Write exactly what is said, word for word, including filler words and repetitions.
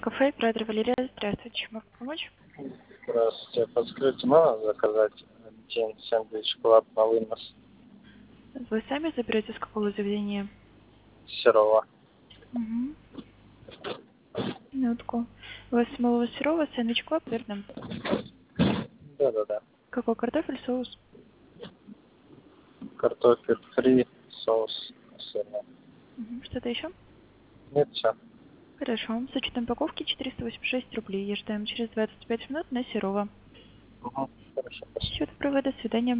Кафе Прадо Валерия, здравствуйте, чем могу помочь? Здравствуйте. Подскажите, можно заказать один сэндвич клаб на вынос Вы сами заберете с какого заведения? Серова? Угу. Минутку. У вас малого сырого, сэндвич клаб, верно? Да-да-да. Какой картофель, соус? Картофель фри, соус сырный. Угу. Что-то еще? Нет, все. Хорошо. С учетом упаковки четыреста восемьдесят шесть рублей. Ожидаем через двадцать пять минут на Серова. Угу. Хорошо, спасибо. Счет провода. До свидания.